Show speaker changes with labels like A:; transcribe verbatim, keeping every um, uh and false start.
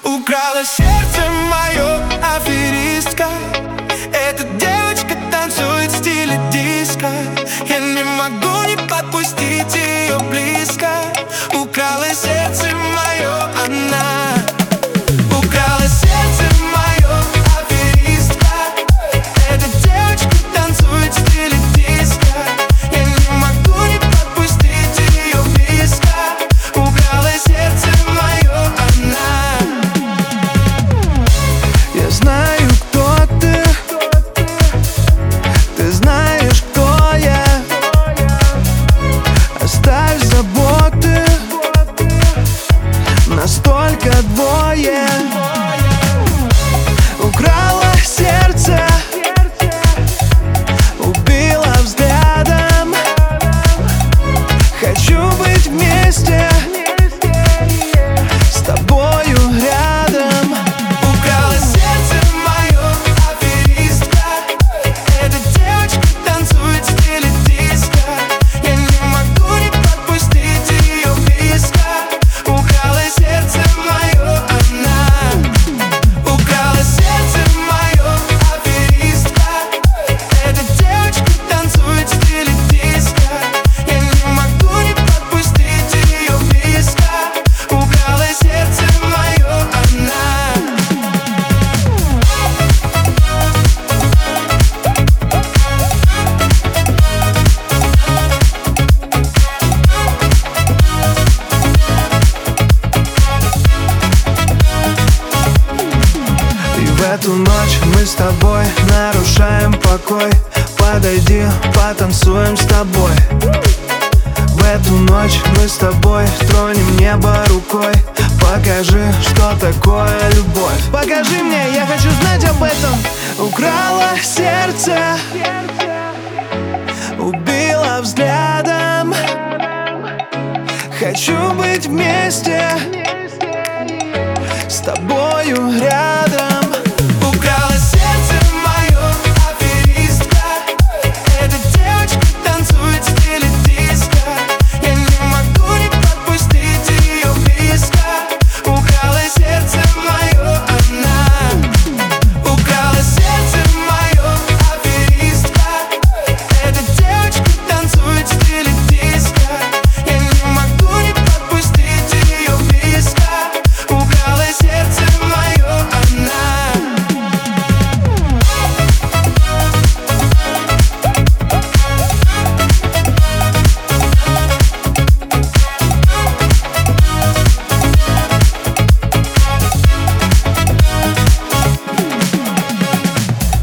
A: Украла сердце мое, аферистка. Эта девочка танцует в стиле диско. Я не могу не подпустить ее близко. Украла сердце мое она. Украла сердце мое, аферистка. Эта девочка танцует в стиле диско. Я не могу не подпустить ее близко. Украла сердце мое она.
B: Я знаю, кто ты. Ты знаешь, кто я. Оставь заботы. Настолько двое. Украла сердце. Убила взглядом. Хочу быть вместе с тобою рядом.
A: Украла сердце мое, аферистка. Эта девочка танцует в стиле диско. Я не могу не подпустить ее близко. Украла сердце мое она. Украла сердце мое, аферистка. Эта девочка танцует в стиле диско. Я не могу не подпустить ее близко. Украла сердце мое она.
B: И в эту ночь мы с тобой нарушаем покой. Подойди, потанцуем с тобой. В эту ночь мы с тобой тронем небо рукой. Покажи, что такое любовь. Покажи мне, я хочу знать об этом. Украла сердце, убила взглядом. Хочу быть вместе